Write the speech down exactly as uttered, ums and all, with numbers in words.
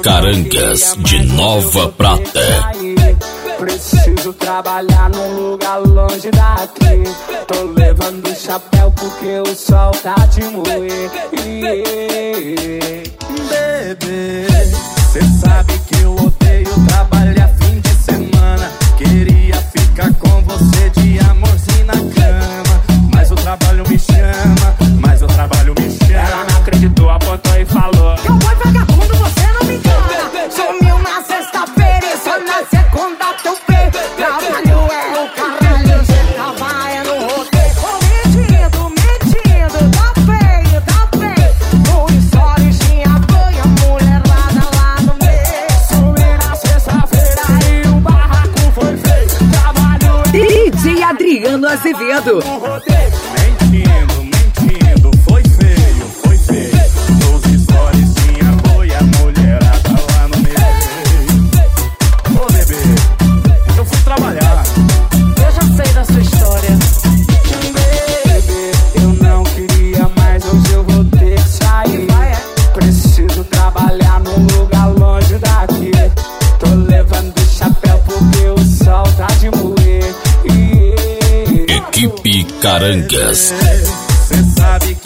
Carangas de Nova Prata. Preciso trabalhar num lugar longe daqui. Tô levando chapéu porque o sol tá de moer. Bebê, cê sabe que eu odeio trabalhar fim de semana. Queria ficar com você de amorzinho na cama, mas o trabalho me chama, mas o trabalho me chama. Ela não acreditou, apontou e falou: eu vou vagabundo, você não me engana. Sumiu na sexta-feira e só na segunda teu pé. Trabalho é o caralho, cê trabalha no roteiro. Mentindo, mentindo, tá feio, tá feio. No stories tinha banha, mulherada lá no meio. Sumiu na sexta-feira e o barraco foi feio. Trabalho é D J Adriano Azevedo. no roteiro. Mentindo, mentindo, foi feio, foi feio. Nos stories tinha boi, a mulherada lá no meio. Ô bebê, eu fui trabalhar. Eu já sei da sua história. Bebê, eu não queria mais, hoje eu vou ter que sair. Preciso trabalhar num lugar longe daqui. Tô levando chapéu porque o sol tá de moer. Equipe Carangas. Cê sabe